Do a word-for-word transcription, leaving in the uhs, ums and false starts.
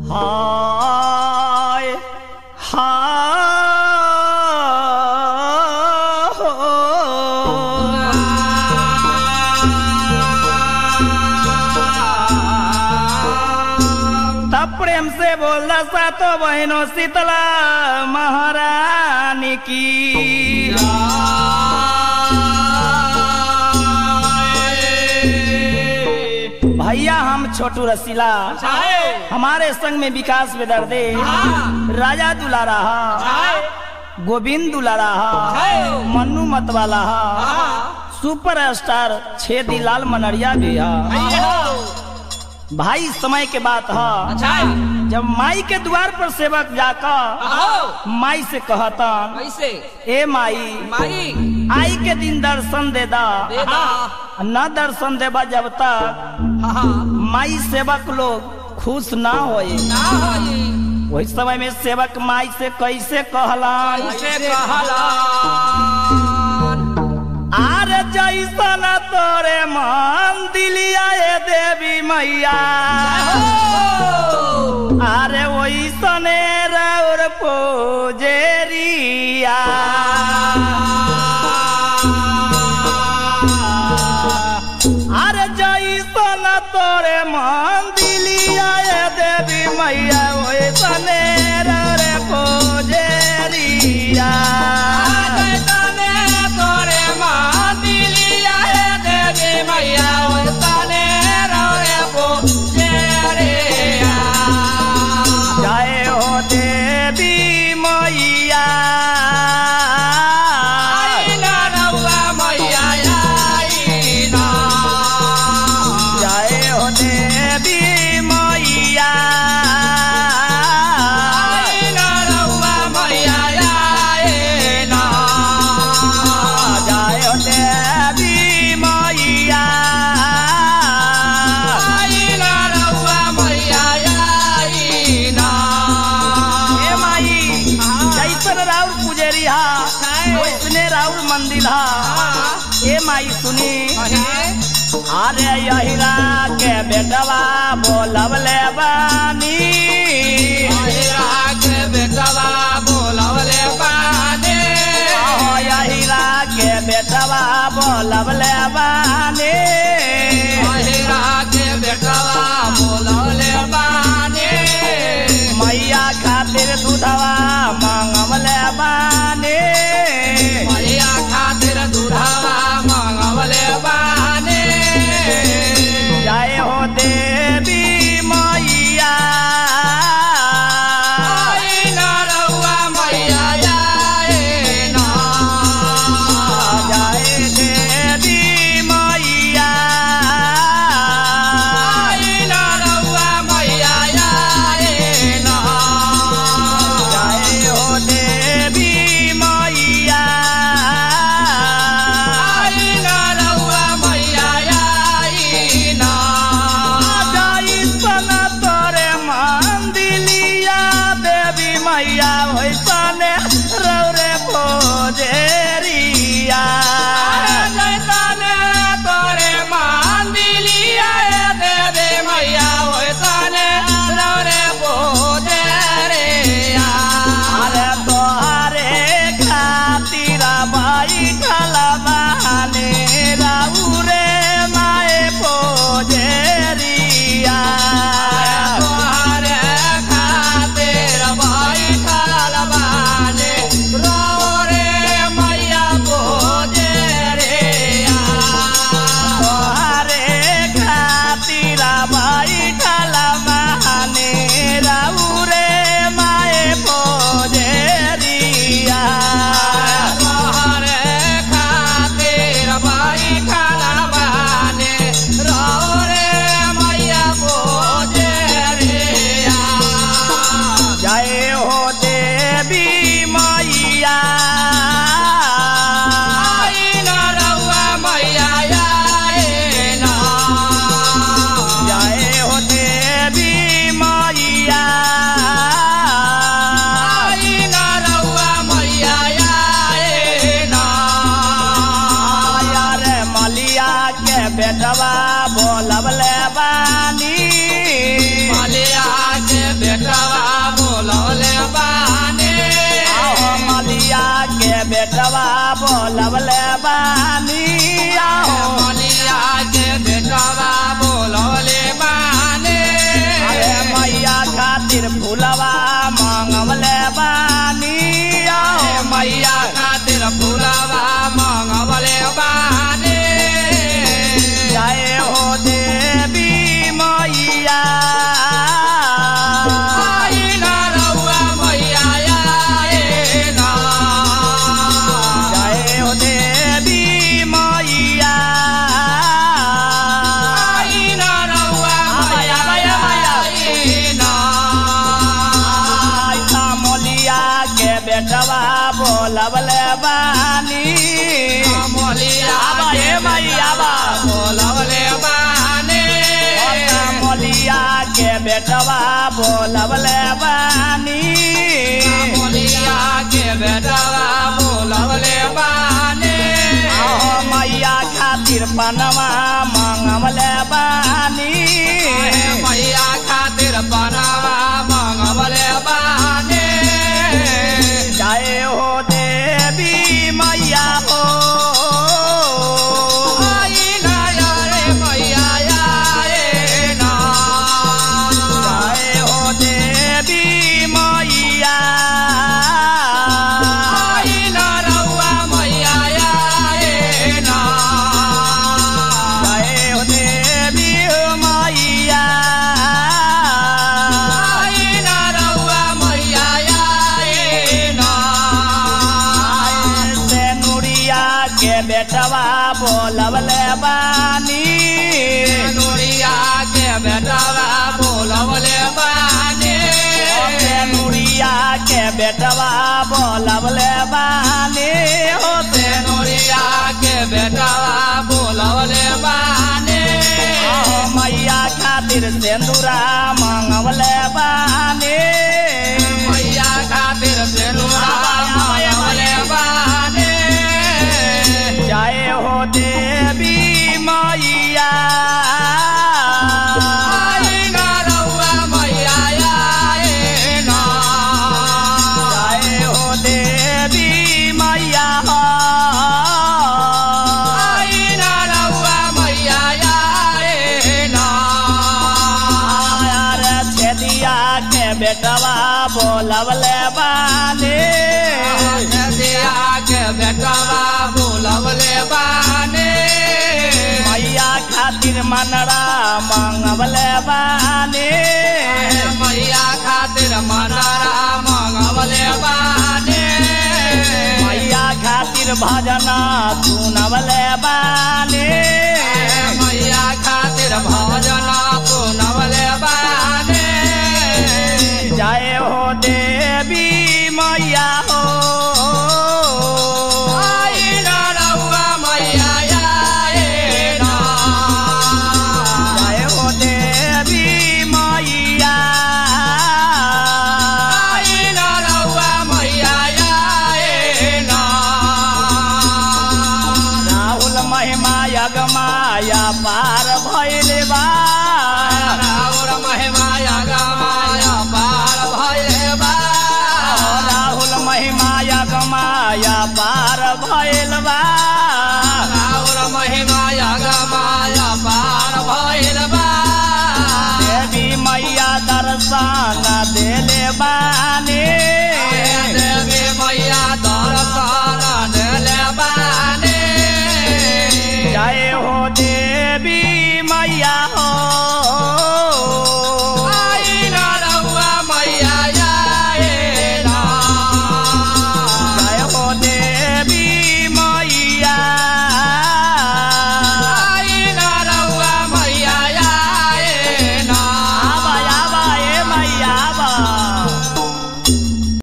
हाय तब प्रेम से बोल दसा तो बहनों शीतला महारानी की भैया हम छोटू रसीला हमारे संग में विकास बेदर्दे राजा दुलारा गोविंद दुलारा मन्नू मतवाला सुपर स्टार छेदी लाल मनरिया भी भाई समय के बात है जब माई के द्वार पर सेवक जाकर माई से कहता ए माई माई आई के दिन दर्शन दे दा न दर्शन देबा जब तक माई सेवक लोग खुश ना होए वही समय में सेवक माई से कैसे कहलान आर जैसन तोरे मन दिलिया ए देवी मैया अरे वैसने रौर पोजेरिया अरे जैसन तोरे मन दिलिया ए देवी मैया वैसने रौर पोजेरिया जय हो देवी मैया जय हो देवी मैया जय हो देवी मैया राउर पुजेरिया वैसने राउर मंदिर ए माई सुनी अरे यहिरा के बेटवा बोलवले बानी के बेटवा बोलवले बानी यहिरा के बेटवा बोलवले बानी के बेटवा बोलवले बानी मैया खातिर दूधवा मांगवले बानी मैया खातिर दूधवा मांगवले बानी जय हो देवी मैया बोलवले बानी आहो मलिया के बेटवा बोलवले बानी अरे मैया खातिर फूलवा मांगवले बानी आहो मैया खातिर फूलवा मांगवले बानी जय हो देवी मैया बेटवा बोलवले बानी मोलिया के मैया बोलवले बानी मोलिया के बेटवा बोलवले बानी मोलिया के बेटवा बोलवले बानी आहो मैया खातिर पनवा मांगवले बानी मैया खातिर पनवा मांगवले बानी जय हो देवी मैया हो आई ना रे मैया आए ना जय हो देवी मैया आई ना रउआ मैया आए ना जय हो देवी मैया आई ना रउआ मैया आए ना के बेटवा बोलवले बानी नूरिया के बेटवा बोलवले बानी नूरिया के बेटवा बोलवले बानी होते नूरिया के बेटवा बोलवले बानी मैया खातिर सिंदूरा मांगवले बानी मैया खातिर सिंदूरा मांगवले बानी जय हो देवी मैया आई ना रउआ मैया आए ना जय हो देवी मैया आई ना रउआ मैया आए ना छेदिया के बेटवा बोलवले बानी दिया के बेटवा बोलवले बानी मैया खातिर मनरा मांगवले बानी मैया खातिर मनरा मांगवले बानी मैया खातिर भजना सुनवले बानी मैया खातिर भजना सुनवले बानी जय हो देवी मैया हो आई ना रउआ मैया आए ना जय हो देवी मैया आई ना रउआ मैया आए ना राहुल महिमा यगमाया पार भइल बा राहुल महिमा यगमाया पार भइल बा राहुल महिमा यगमाया पार भइल बा राहुल महिमा यगमाया पार भइल बा देवी मैया दर्शन देले बानी देवी